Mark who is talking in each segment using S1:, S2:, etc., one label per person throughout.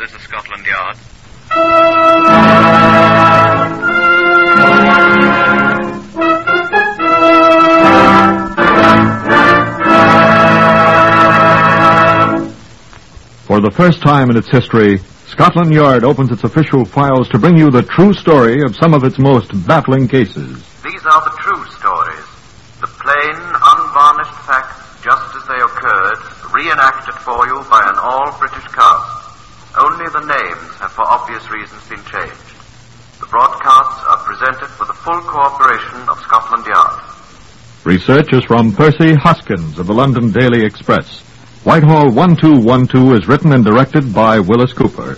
S1: This is Scotland Yard.
S2: For the first time in its history, Scotland Yard opens its official files to bring you the true story of some of its most baffling cases.
S3: These are the true stories, the plain, unvarnished facts just as they occurred, reenacted for you by an all-British cast. Only the names have for obvious reasons been changed. The broadcasts are presented with the full cooperation of Scotland Yard.
S2: Research is from Percy Hoskins of the London Daily Express. Whitehall 1212 is written and directed by Willis Cooper.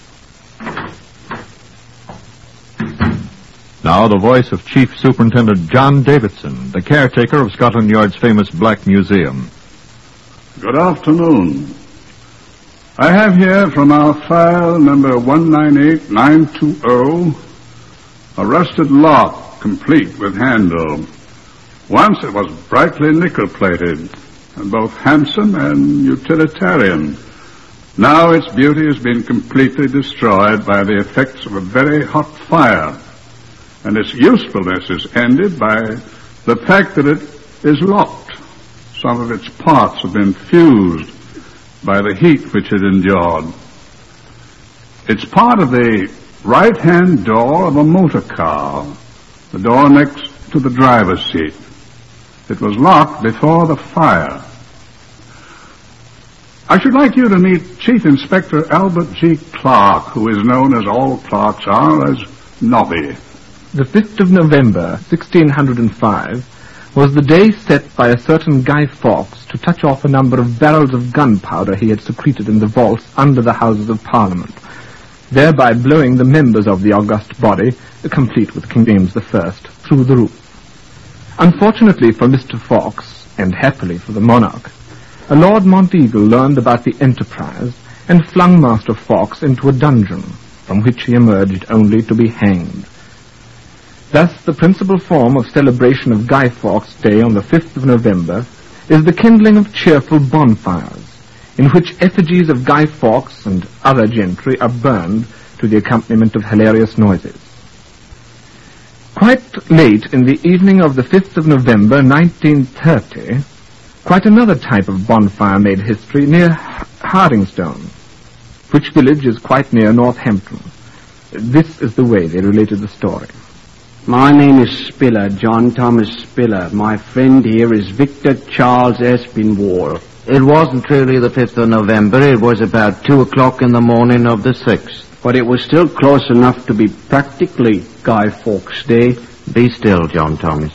S2: Now the voice of Chief Superintendent John Davidson, the caretaker of Scotland Yard's famous Black Museum.
S4: Good afternoon. I have here from our file number 198920 a rusted lock complete with handle. Once it was brightly nickel-plated and both handsome and utilitarian. Now its beauty has been completely destroyed by the effects of a very hot fire, and its usefulness is ended by the fact that it is locked. Some of its parts have been fused by the heat which it endured. It's part of the right-hand door of a motor car, the door next to the driver's seat. It was locked before the fire. I should like you to meet Chief Inspector Albert G. Clark, who is known as all clerks are as Nobby.
S5: The 5th of November, 1605, was the day set by a certain Guy Fawkes to touch off a number of barrels of gunpowder he had secreted in the vaults under the Houses of Parliament, thereby blowing the members of the august body, complete with King James I, through the roof. Unfortunately for Mr. Fawkes, and happily for the monarch, a Lord Monteagle learned about the enterprise and flung Master Fawkes into a dungeon, from which he emerged only to be hanged. Thus, the principal form of celebration of Guy Fawkes' Day on the 5th of November is the kindling of cheerful bonfires, in which effigies of Guy Fawkes and other gentry are burned to the accompaniment of hilarious noises. Quite late in the evening of the 5th of November, 1930, quite another type of bonfire made history near Hardingstone, which village is quite near Northampton. This is the way they related the story.
S6: My name is Spiller, John Thomas Spiller. My friend here is Victor Charles Espinwall.
S7: It wasn't truly the 5th of November. It was about 2 o'clock in the morning of the 6th.
S6: But it was still close enough to be practically Guy Fawkes' Day.
S7: Be still, John Thomas.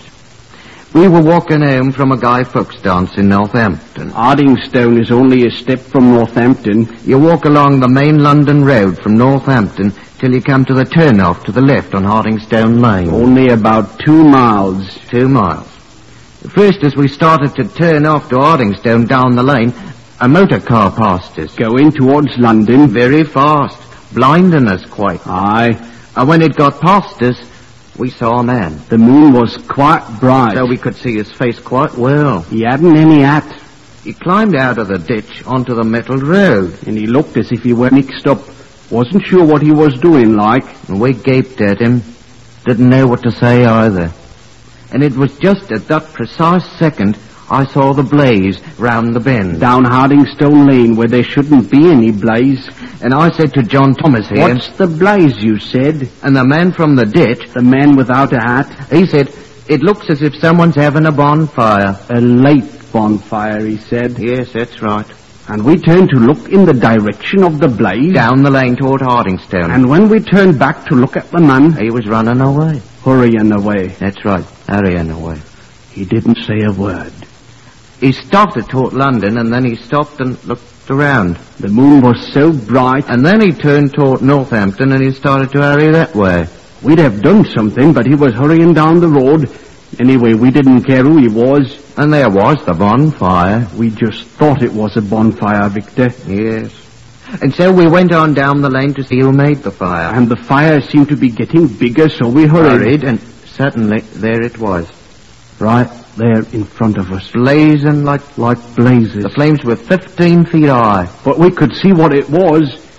S7: We were walking home from a Guy Fawkes dance in Northampton.
S6: Hardingstone is only a step from Northampton.
S7: You walk along the main London road from Northampton till you come to the turn-off to the left on Hardingstone Lane.
S6: Only about 2 miles.
S7: 2 miles. First, as we started to turn off to Hardingstone down the lane, a motor car passed us.
S6: Going towards London?
S7: Very fast, blinding us quite.
S6: Aye.
S7: And when it got past us, we saw a man.
S6: The moon was quite bright.
S7: So we could see his face quite well.
S6: He hadn't any hat.
S7: He climbed out of the ditch onto the metalled road.
S6: And he looked as if he were mixed up. Wasn't sure what he was doing, like.
S7: And we gaped at him. Didn't know what to say either. And it was just at that precise second I saw the blaze round the bend.
S6: Down Hardingstone Lane, where there shouldn't be any blaze.
S7: And I said to John Thomas here...
S6: What's the blaze, you said?
S7: And the man from the ditch...
S6: The man without a hat?
S7: He said, it looks as if someone's having a bonfire.
S6: A late bonfire, he said.
S7: Yes, that's right.
S6: And we turned to look in the direction of the blaze.
S7: Down the lane toward Hardingstone.
S6: And when we turned back to look at the man...
S7: He was running away.
S6: Hurrying away.
S7: That's right, hurrying away.
S6: He didn't say a word.
S7: He started toward London, and then he stopped and looked around.
S6: The moon was so bright.
S7: And then he turned toward Northampton, and he started to hurry that way.
S6: We'd have done something, but he was hurrying down the road. Anyway, we didn't care who he was.
S7: And there was the bonfire.
S6: We just thought it was a bonfire, Victor.
S7: Yes. And so we went on down the lane to see who made the fire.
S6: And the fire seemed to be getting bigger, so we hurried.
S7: And suddenly, there it was.
S6: Right there in front of us.
S7: Blazing like
S6: blazes.
S7: The flames were 15 feet high.
S6: But we could see what it was.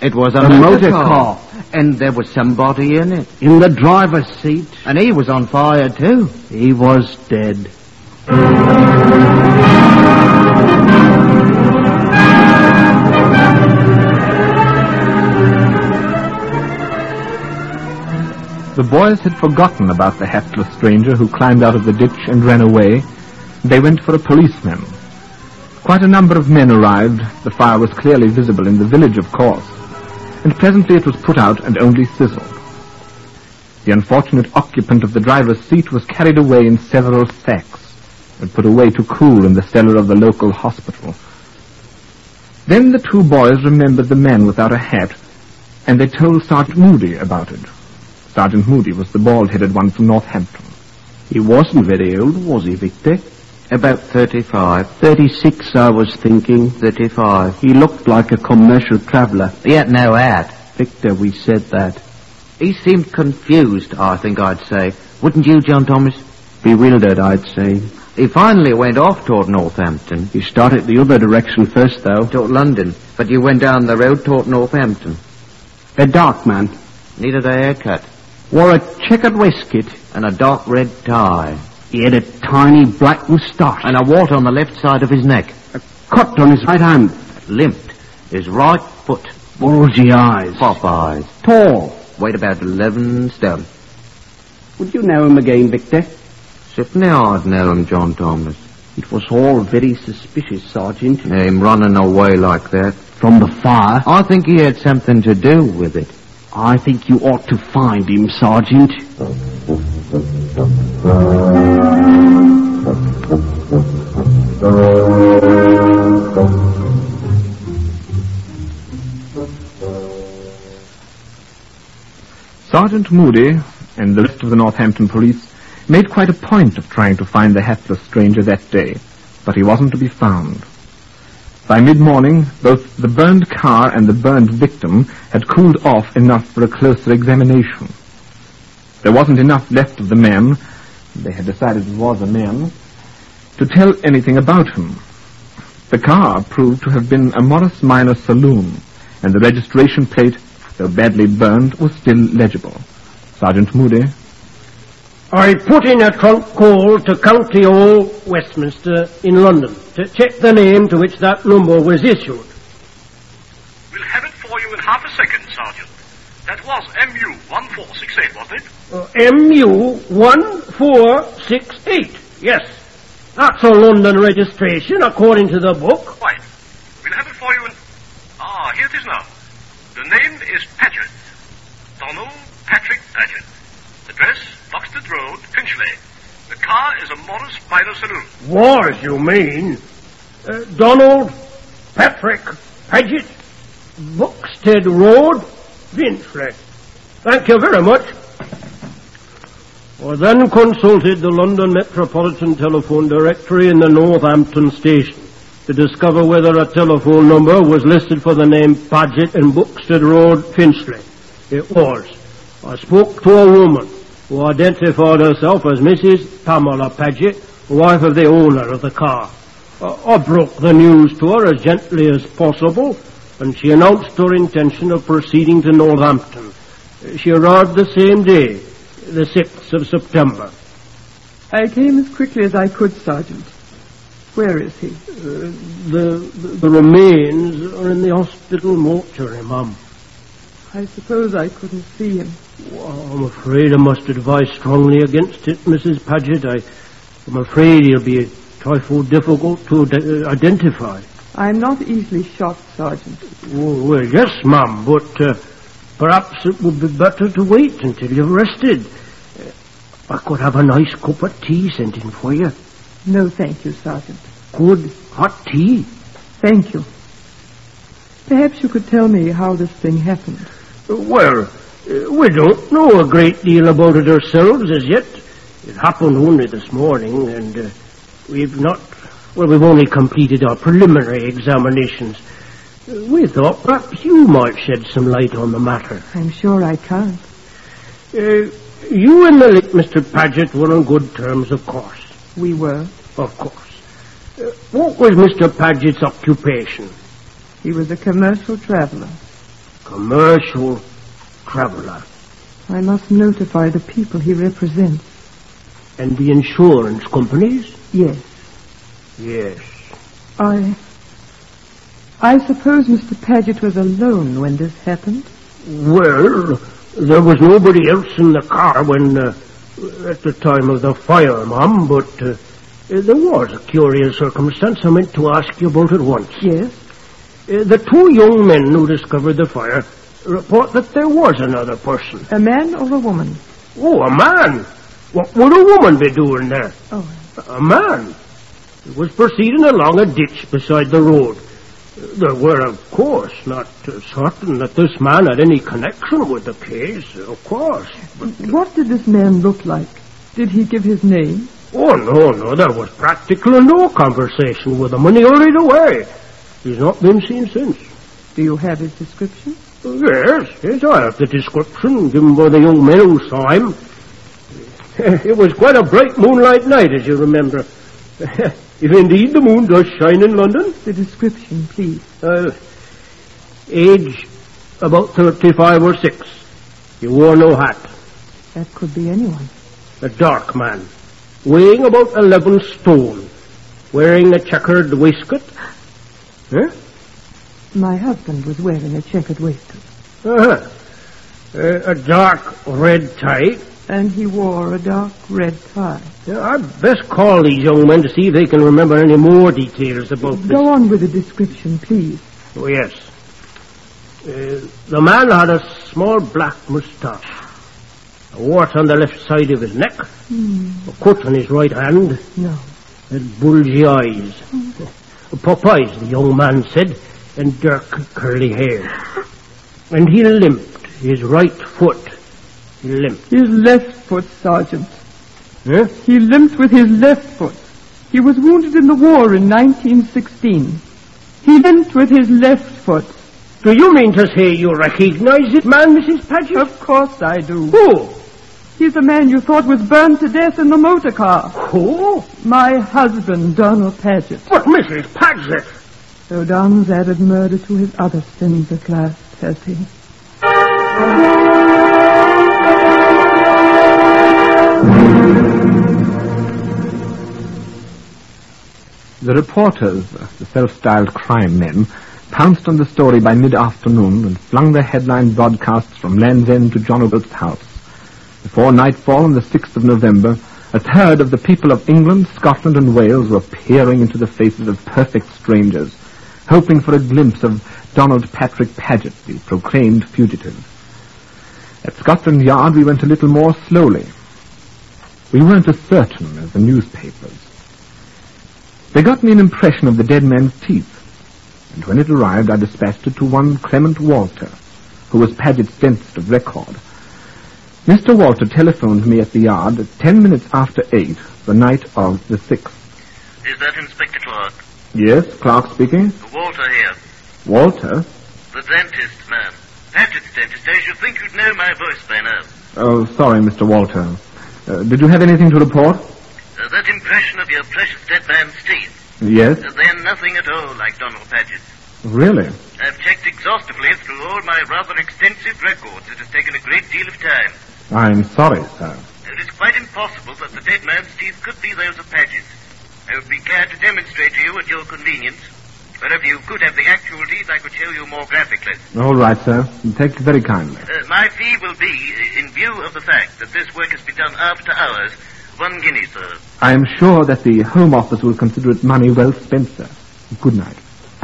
S7: It was a
S6: motor car.
S7: And there was somebody in it.
S6: In the driver's seat.
S7: And he was on fire too.
S6: He was dead.
S5: The boys had forgotten about the hapless stranger who climbed out of the ditch and ran away. They went for a policeman. Quite a number of men arrived. The fire was clearly visible in the village, of course, and presently it was put out and only sizzled. The unfortunate occupant of the driver's seat was carried away in several sacks and put away to cool in the cellar of the local hospital. Then the two boys remembered the man without a hat, and they told Sergeant Moody about it. Sergeant Moody was the bald-headed one from Northampton.
S6: He wasn't very old, was he, Victor?
S7: About 35.
S6: 36, I was thinking.
S7: 35.
S6: He looked like a commercial traveller.
S7: He had no hat.
S6: Victor, we said that.
S7: He seemed confused, I think I'd say. Wouldn't you, John Thomas?
S6: Bewildered, I'd say.
S7: He finally went off toward Northampton.
S6: He started the other direction first, though.
S7: Toward London. But you went down the road toward Northampton.
S6: A dark man.
S7: Needed a haircut.
S6: Wore a checkered waistcoat.
S7: And a dark red tie.
S6: He had a tiny black moustache.
S7: And a wart on the left side of his neck.
S6: A cut on his right hand.
S7: Limped. His right foot.
S6: Bulgy eyes.
S7: Pop eyes.
S6: Tall.
S7: Weighed about 11 stone.
S6: Would you know him again, Victor?
S7: Certainly I'd know him, John Thomas.
S6: It was all very suspicious, Sergeant.
S7: Him running away like that.
S6: From the fire?
S7: I think he had something to do with it.
S6: I think you ought to find him, Sergeant.
S5: Sergeant Moody and the rest of the Northampton police made quite a point of trying to find the hapless stranger that day, but he wasn't to be found. By mid-morning, both the burned car and the burned victim had cooled off enough for a closer examination. There wasn't enough left of the man, they had decided it was a man, to tell anything about him. The car proved to have been a Morris Minor saloon, and the registration plate, though badly burned, was still legible. Sergeant Moody.
S1: I put in a trunk call to County Hall, Westminster, in London, to check the name to which that number was issued.
S8: We'll have it for you in half a second, Sergeant. That was MU-1468, wasn't it?
S1: MU-1468, yes. That's a London registration, according to the book.
S8: Quite. We'll have it for you in... here it is now. The name is Paget. Donald Patrick Paget. Address, Buxted Road, Finchley. The car is a Morris Minor saloon.
S1: Was, you mean? Donald Patrick Paget, Buxted Road, Finchley. Thank you very much. I then consulted the London Metropolitan Telephone Directory in the Northampton station to discover whether a telephone number was listed for the name Paget in Buxted Road, Finchley. It was. I spoke to a woman who identified herself as Mrs. Pamela Paget, wife of the owner of the car. I broke the news to her as gently as possible, and she announced her intention of proceeding to Northampton. She arrived the same day, the 6th of September.
S9: I came as quickly as I could, Sergeant. Where is he?
S1: The remains are in the hospital mortuary, ma'am.
S9: I suppose I couldn't see him.
S1: Well, I'm afraid I must advise strongly against it, Mrs. Paget. I'm afraid he'll be a trifle difficult to identify.
S9: I'm not easily shocked, Sergeant.
S1: Well, yes, ma'am, but perhaps it would be better to wait until you've rested. I could have a nice cup of tea sent in for you.
S9: No, thank you, Sergeant.
S1: Good hot tea.
S9: Thank you. Perhaps you could tell me how this thing happened.
S1: Well, we don't know a great deal about it ourselves as yet. It happened only this morning, and we've only completed our preliminary examinations. We thought perhaps you might shed some light on the matter.
S9: I'm sure I can't.
S1: You and the late Mr. Paget were on good terms, of course.
S9: We were.
S1: Of course. What was Mr. Paget's occupation?
S9: He was a commercial traveller.
S1: commercial traveler.
S9: I must notify the people he represents.
S1: And the insurance companies?
S9: Yes.
S1: Yes.
S9: I suppose Mr. Paget was alone when this happened?
S1: Well, there was nobody else in the car when, at the time of the fire, Mum, but there was a curious circumstance I meant to ask you about at once.
S9: Yes?
S1: The two young men who discovered the fire report that there was another person.
S9: A man or a woman?
S1: Oh, a man? What would a woman be doing there?
S9: Oh.
S1: A man. He was proceeding along a ditch beside the road. There were, of course, not certain that this man had any connection with the case, of course. But,
S9: what did this man look like? Did he give his name?
S1: Oh, no, there was practically no conversation with him, and he hurried away. He's not been seen since.
S9: Do you have his description?
S1: Yes, I have the description given by the young men who saw him. It was quite a bright moonlight night, as you remember. If indeed the moon does shine in London.
S9: The description, please.
S1: Age about 35 or 6. He wore no hat.
S9: That could be anyone.
S1: A dark man, weighing about 11 stone, wearing a checkered waistcoat. Huh?
S9: My husband was wearing a checkered waistcoat.
S1: A dark red tie.
S9: And he wore a dark red tie.
S1: I'd best call these young men to see if they can remember any more details about this.
S9: Go on with the description, please.
S1: Oh, yes. The man had a small black moustache, a wart on the left side of his neck, a cut on his right hand,
S9: No.
S1: and bulgy eyes. Popeyes, the young man said, and dark curly hair. And he limped, his right foot. He limped.
S9: His left foot, Sergeant.
S1: Huh?
S9: He limped with his left foot. He was wounded in the war in 1916. He limped with his left foot.
S1: Do you mean to say you recognize this man, Mrs. Paget?
S9: Of course I do.
S1: Who?
S9: He's the man you thought was burned to death in the motor car.
S1: Who?
S9: My husband, Donald Paget.
S1: But Mrs. Paget!
S9: So Don's added murder to his other sins at last, has he?
S5: The reporters, the self-styled crime men, pounced on the story by mid-afternoon and flung their headline broadcasts from Land's End to John O'Groats' house. Before nightfall on the 6th of November, a third of the people of England, Scotland, and Wales were peering into the faces of perfect strangers, hoping for a glimpse of Donald Patrick Paget, the proclaimed fugitive. At Scotland Yard we went a little more slowly. We weren't as certain as the newspapers. They got me an impression of the dead man's teeth, and when it arrived I dispatched it to one Clement Walter, who was Paget's dentist of record. Mr. Walter telephoned me at the Yard at 10 minutes after 8, the night of the 6th.
S8: Is that Inspector Clark?
S5: Yes, Clark speaking.
S8: Walter here.
S5: Walter?
S8: The dentist, man. Paget's dentist. I should think you'd know my voice by now.
S5: Oh, sorry, Mr. Walter. Did you have anything to report?
S8: That impression of your precious dead man's teeth.
S5: Yes?
S8: They're nothing at all like Donald Paget's.
S5: Really?
S8: I've checked exhaustively through all my rather extensive records. It has taken a great deal of time.
S5: I'm sorry, sir.
S8: It is quite impossible that the dead man's teeth could be those of Paget's. I would be glad to demonstrate to you at your convenience. But if you could have the actual teeth, I could show you more graphically.
S5: All right, sir. Thank you very kindly.
S8: My fee will be, in view of the fact that this work has been done after hours, 1 guinea, sir.
S5: I am sure that the Home Office will consider it money well spent, sir. Good night.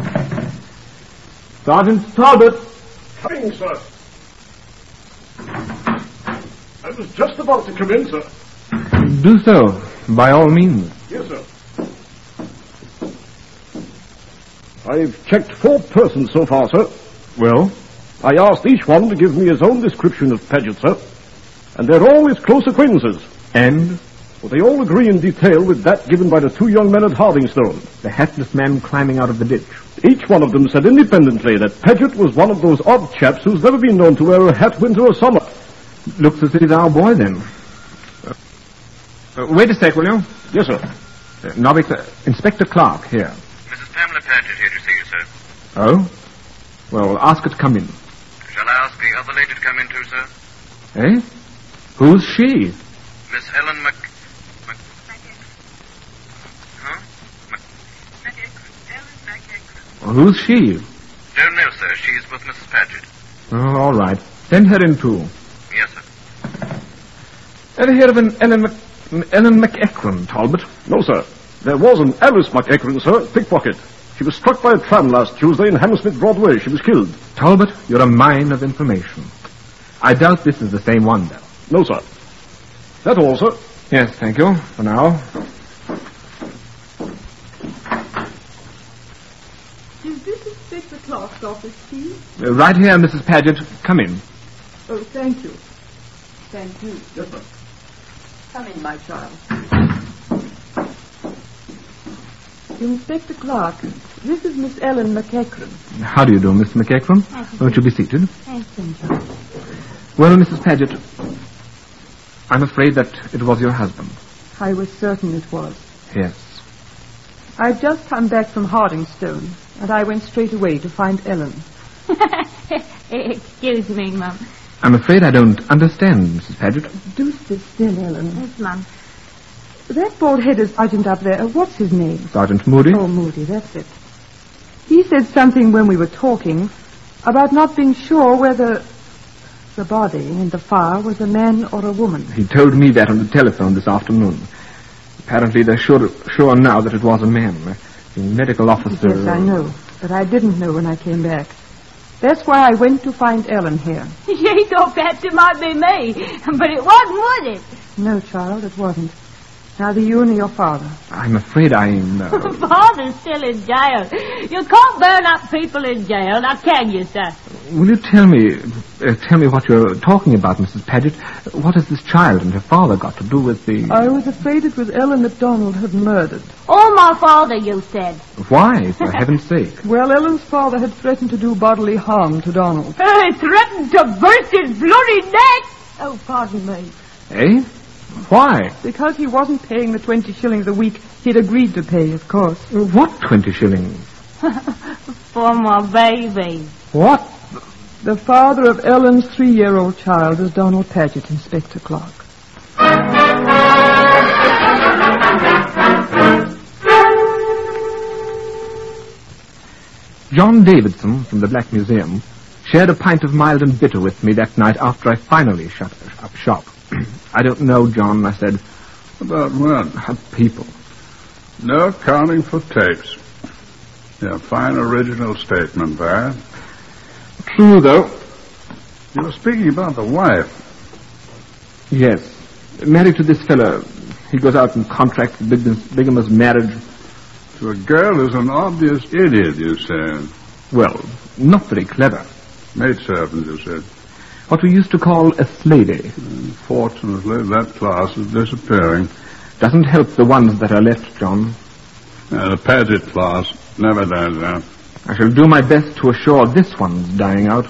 S5: Sergeant Talbot!
S10: Coming, sir. I was just about to come in, sir.
S5: Do so, by all means.
S10: Yes, sir. I've checked 4 persons so far, sir.
S5: Well?
S10: I asked each one to give me his own description of Paget, sir. And they're all his close acquaintances.
S5: And?
S10: Well, they all agree in detail with that given by the 2 young men at Hardingstone.
S5: The hatless man climbing out of the ditch.
S10: Each one of them said independently that Paget was one of those odd chaps who's never been known to wear a hat winter or summer.
S5: Looks as if he's our boy, then. Wait a sec, will you?
S10: Yes, sir.
S5: Novick, Inspector Clark, here.
S8: Mrs. Pamela Paget here to see you, sir.
S5: Oh? Well, ask her to come in.
S8: Shall Tell the lady to come in too, sir.
S5: Eh? Who's she?
S8: Miss Ellen
S5: Who's she?
S8: Don't know, sir. She's with Mrs. Paget.
S5: Oh, all right. Send her in, too.
S8: Yes, sir.
S5: Ever hear of an Ellen McEachran, Talbot?
S10: No, sir. There was an Alice McEachran, sir, pickpocket. She was struck by a tram last Tuesday in Hammersmith Broadway. She was killed.
S5: Talbot, you're a mine of information. I doubt this is the same one, though.
S10: No, sir. That all, sir.
S5: Yes, thank you, for now.
S9: Is this Inspector Clark's office, please?
S5: Right here, Mrs. Paget. Come in.
S9: Oh, thank you. Thank you.
S10: Yes, sir.
S9: Come in, my child. Inspector Clark, this is Miss Ellen McEachran.
S5: How do you do, Miss McEachran? Won't you be seated?
S9: Thank you.
S5: Well, Mrs. Paget, I'm afraid that it was your husband.
S9: I was certain it was.
S5: Yes.
S9: I've just come back from Hardingstone, and I went straight away to find Ellen.
S11: Excuse me, Mum.
S5: I'm afraid I don't understand, Mrs. Paget.
S9: Do sit still, Ellen.
S11: Yes, Mum.
S9: That bald-headed sergeant up there, what's his name?
S5: Sergeant Moody?
S9: Oh, Moody, that's it. He said something when we were talking about not being sure whether the body in the fire was a man or a woman.
S5: He told me that on the telephone this afternoon. Apparently they're sure now that it was a man. The medical officer...
S9: Yes, I know, but I didn't know when I came back. That's why I went to find Ellen here.
S11: She thought perhaps it might be me, but it wasn't, was it?
S9: No, child, it wasn't. Neither you nor your father.
S5: I'm afraid I'm...
S11: Father's still in jail. You can't burn up people in jail, now can you, sir?
S5: Will you tell me what you're talking about, Mrs. Paget? What has this child and her father got to do with the...
S9: I was afraid it was Ellen that Donald had murdered.
S11: Oh, my father, you said.
S5: Why, for heaven's sake?
S9: Well, Ellen's father had threatened to do bodily harm to Donald.
S11: He threatened to burst his bloody neck.
S9: Oh, pardon me.
S5: Eh? Why?
S9: Because he wasn't paying the 20 shillings a week he'd agreed to pay, of course.
S5: What 20 shillings?
S11: For my baby.
S5: What?
S9: The father of Ellen's 3-year-old child is Donald Paget, Inspector Clark.
S5: John Davidson from the Black Museum shared a pint of mild and bitter with me that night after I finally shut up shop. I don't know, John, I said.
S4: About what?
S5: People.
S4: No accounting for tapes. Yeah, fine original statement there.
S5: True, though.
S4: You were speaking about the wife.
S5: Yes. Married to this fellow. He goes out and contracts bigamous marriage.
S4: To a girl who's an obvious idiot, you said.
S5: Well, not very clever.
S4: Maidservant, you said.
S5: What we used to call a slavey.
S4: Fortunately, that class is disappearing.
S5: Doesn't help the ones that are left, John.
S4: The Paget class never does that.
S5: I shall do my best to assure this one's dying out.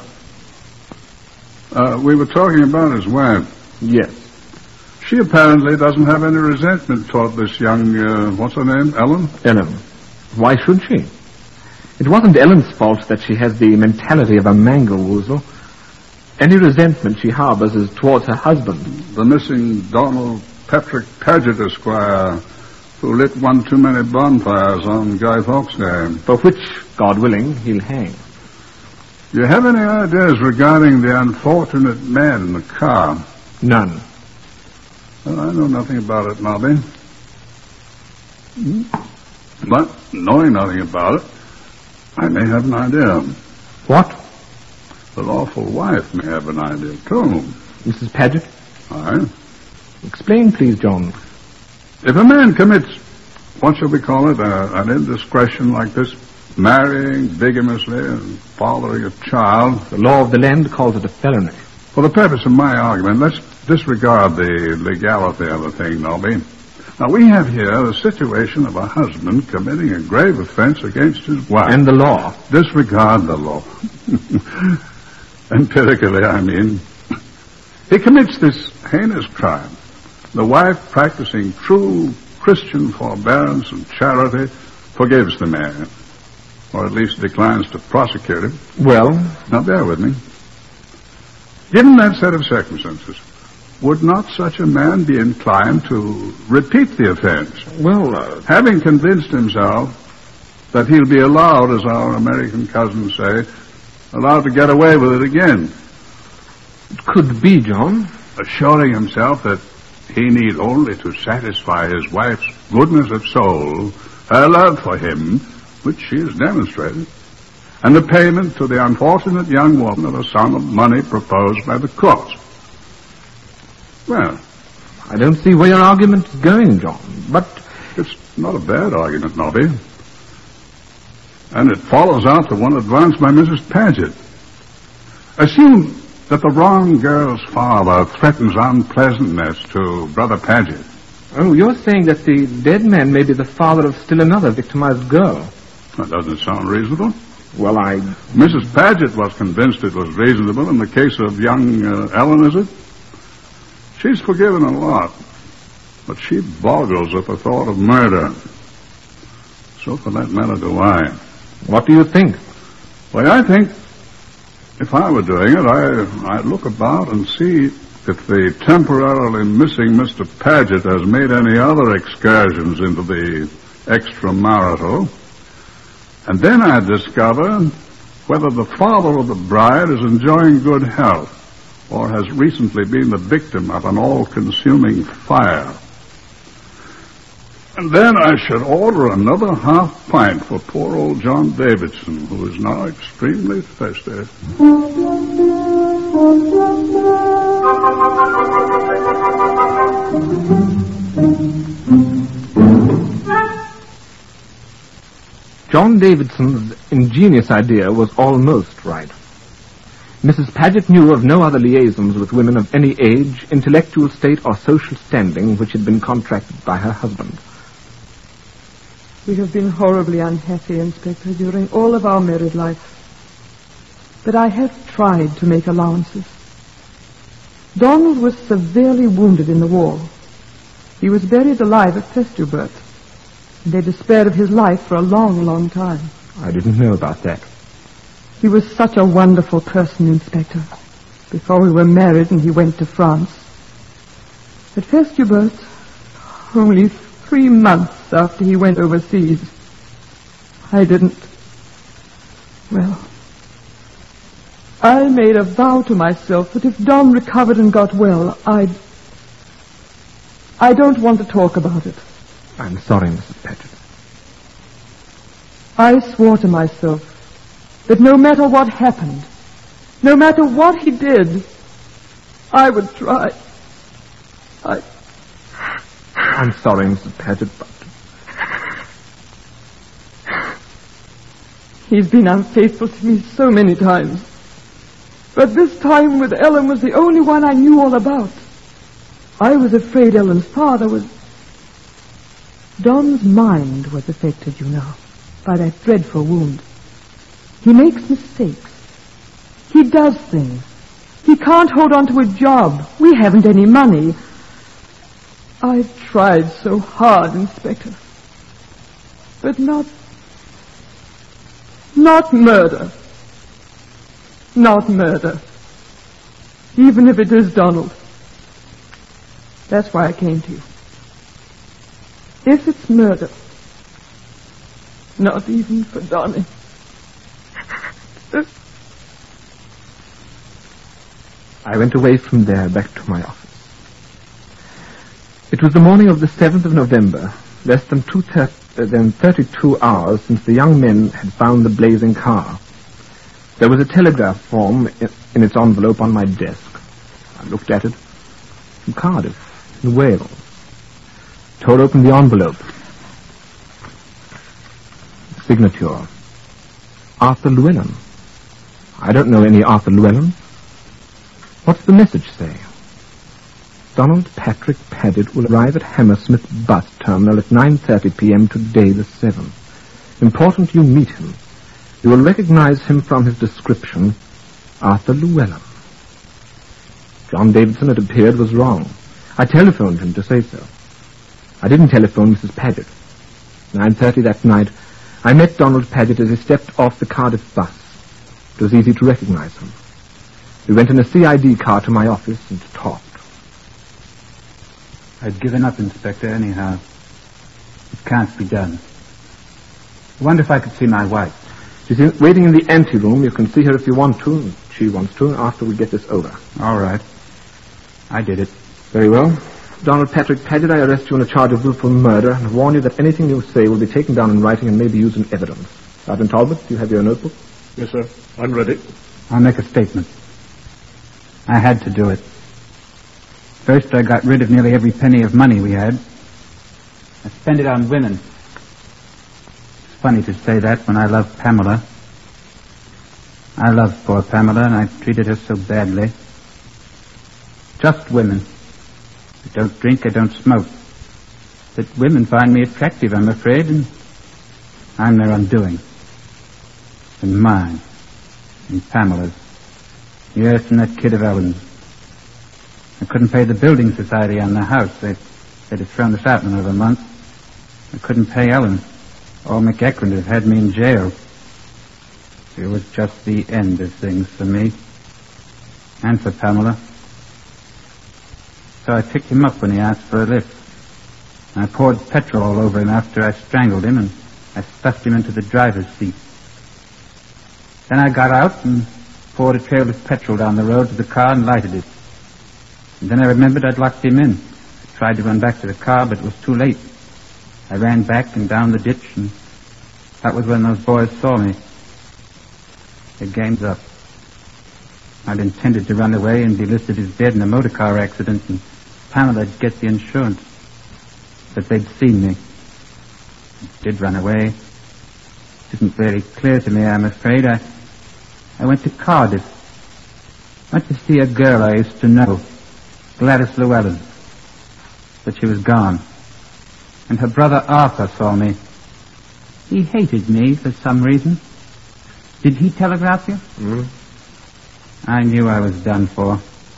S4: We were talking about his wife.
S5: Yes.
S4: She apparently doesn't have any resentment toward this young, what's her name, Ellen?
S5: Ellen. Why should she? It wasn't Ellen's fault that she has the mentality of a mango-woozle. Any resentment she harbors is towards her husband.
S4: The missing Donald Patrick Paget, Esquire, who lit one too many bonfires on Guy Fawkes Day.
S5: For which, God willing, he'll hang.
S4: Do you have any ideas regarding the unfortunate man in the car?
S5: None.
S4: Well, I know nothing about it, Nobby. But, knowing nothing about it, I may have an idea.
S5: What?
S4: The lawful wife may have an idea, too.
S5: Mrs. Paget?
S4: Aye.
S5: Explain, please, John.
S4: If a man commits, what shall we call it, an indiscretion like this, marrying bigamously and fathering a child...
S5: The law of the land calls it a felony.
S4: For the purpose of my argument, let's disregard the legality of the thing, Nobby. Now, we have here the situation of a husband committing a grave offense against his wife.
S5: And the law.
S4: Disregard the law. Empirically, I mean. He commits this heinous crime. The wife, practicing true Christian forbearance and charity, forgives the man. Or at least declines to prosecute him.
S5: Well?
S4: Now, bear with me. Given that set of circumstances, would not such a man be inclined to repeat the offense?
S5: Well,
S4: having convinced himself that he'll be allowed, as our American cousins say, allowed to get away with it again.
S5: It could be, John.
S4: Assuring himself that he need only to satisfy his wife's goodness of soul, her love for him, which she has demonstrated, and the payment to the unfortunate young woman of a sum of money proposed by the courts. Well,
S5: I don't see where your argument is going, John, but
S4: it's not a bad argument, Nobby. And it follows out the one advanced by Mrs. Paget. Assume that the wrong girl's father threatens unpleasantness to Brother Paget.
S5: Oh, you're saying that the dead man may be the father of still another victimized girl.
S4: That doesn't sound reasonable.
S5: Well,
S4: Mrs. Paget was convinced it was reasonable in the case of young Ellen, is it? She's forgiven a lot, but she boggles at the thought of murder. So for that matter do I.
S5: What do you think?
S4: Well, I think if I were doing it, I'd look about and see if the temporarily missing Mr. Paget has made any other excursions into the extramarital. And then I'd discover whether the father of the bride is enjoying good health or has recently been the victim of an all-consuming fire. And then I should order another half pint for poor old John Davidson, who is now extremely thirsty.
S5: John Davidson's ingenious idea was almost right. Mrs. Paget knew of no other liaisons with women of any age, intellectual state, or social standing which had been contracted by her husband.
S9: We have been horribly unhappy, Inspector, during all of our married life. But I have tried to make allowances. Donald was severely wounded in the war. He was buried alive at Festubert, and they despaired of his life for a long, long time.
S5: I didn't know about that.
S9: He was such a wonderful person, Inspector. Before we were married and he went to France. At Festubert, only 3 months after he went overseas, I didn't. Well, I made a vow to myself that if Don recovered and got well, I don't want to talk about it.
S5: I'm sorry, Mrs. Paget.
S9: I swore to myself that no matter what happened, no matter what he did, I would try.
S5: I'm sorry, Mrs. Paget, but
S9: he's been unfaithful to me so many times. But this time with Ellen was the only one I knew all about. I was afraid Ellen's father was... Don's mind was affected, you know, by that dreadful wound. He makes mistakes. He does things. He can't hold on to a job. We haven't any money. I've tried so hard, Inspector. But not murder. Not murder. Even if it is Donald. That's why I came to you. If it's murder, not even for Donnie.
S5: I went away from there back to my office. It was the morning of the 7th of November, less than 32 hours since the young men had found the blazing car. There was a telegraph form in its envelope on my desk. I looked at it. From Cardiff, in Wales. Tore open the envelope. Signature. Arthur Llewellyn. I don't know any Arthur Llewellyn. What's the message say? Donald Patrick Paget will arrive at Hammersmith bus terminal at 9:30 p.m. today, the 7th. Important you meet him. You will recognize him from his description, Arthur Llewellyn. John Davidson, it appeared, was wrong. I telephoned him to say so. I didn't telephone Mrs. Paget. 9:30 that night, I met Donald Paget as he stepped off the Cardiff bus. It was easy to recognize him. We went in a CID car to my office and talked.
S12: I'd given up, Inspector, anyhow. It can't be done. I wonder if I could see my wife.
S5: She's waiting in the anteroom. You can see her if you want to, and she wants to, after we get this over.
S12: All right. I did it.
S5: Very well. Donald Patrick Paget, I arrest you on a charge of willful murder and warn you that anything you say will be taken down in writing and may be used in evidence. Sergeant Talbot, do you have your notebook?
S10: Yes, sir. I'm ready.
S12: I'll make a statement. I had to do it. First, I got rid of nearly every penny of money we had. I spent it on women. It's funny to say that when I love Pamela. I love poor Pamela, and I treated her so badly. Just women. I don't drink, I don't smoke. But women find me attractive, I'm afraid, and I'm their undoing. And mine. And Pamela's. Yes, and that kid of Ellen's. I couldn't pay the building society on the house. They'd have thrown us out in another month. I couldn't pay Ellen. Old McEachran had had me in jail. It was just the end of things for me. And for Pamela. So I picked him up when he asked for a lift. I poured petrol all over him after I strangled him, and I stuffed him into the driver's seat. Then I got out and poured a trail of petrol down the road to the car and lighted it. And then I remembered I'd locked him in. I tried to run back to the car, but it was too late. I ran back and down the ditch, and that was when those boys saw me. The game's up. I'd intended to run away and be listed as dead in a motor car accident, and Pamela'd get the insurance. But they'd seen me. I did run away. It isn't very clear to me, I'm afraid. I went to Cardiff. Went to see a girl I used to know, Gladys Llewellyn. But she was gone. And her brother Arthur saw me. He hated me for some reason. Did he telegraph you? I knew I was done for.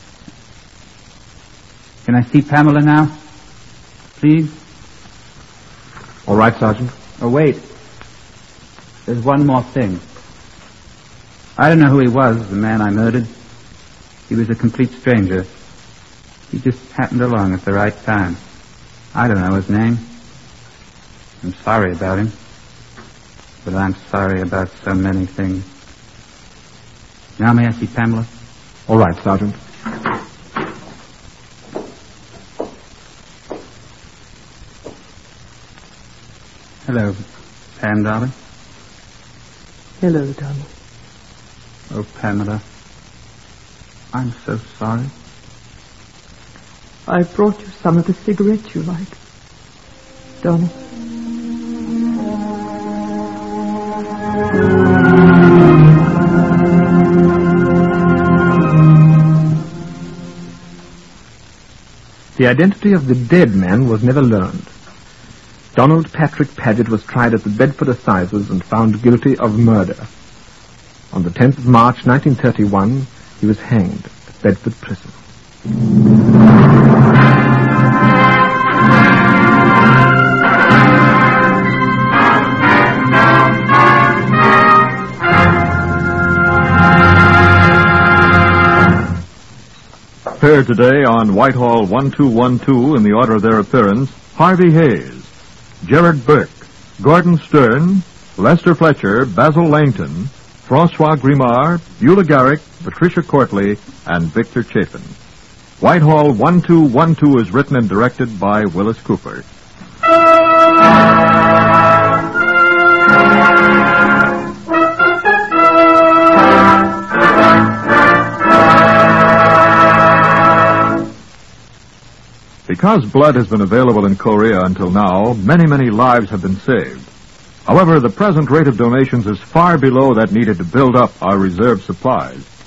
S12: Can I see Pamela now? Please?
S5: All right, Sergeant.
S12: Oh, wait. There's one more thing. I don't know who he was, the man I murdered. He was a complete stranger. He just happened along at the right time. I don't know his name. I'm sorry about him. But I'm sorry about so many things. Now may I see Pamela?
S5: All right, Sergeant.
S12: Hello, Pam, darling.
S9: Hello, darling.
S12: Oh, Pamela. I'm so sorry.
S9: I brought you some of the cigarettes you like. Donald.
S5: The identity of the dead man was never learned. Donald Patrick Paget was tried at the Bedford Assizes and found guilty of murder. On the 10th of March, 1931, he was hanged at Bedford Prison.
S2: Appeared today on Whitehall 1212 in the order of their appearance, Harvey Hayes, Gerard Burke, Gordon Stern, Lester Fletcher, Basil Langton, Francois Grimard, Beulah Garrick, Patricia Courtley, and Victor Chapin. Whitehall 1212 is written and directed by Willis Cooper. Because blood has been available in Korea until now, many lives have been saved. However, the present rate of donations is far below that needed to build up our reserve supplies.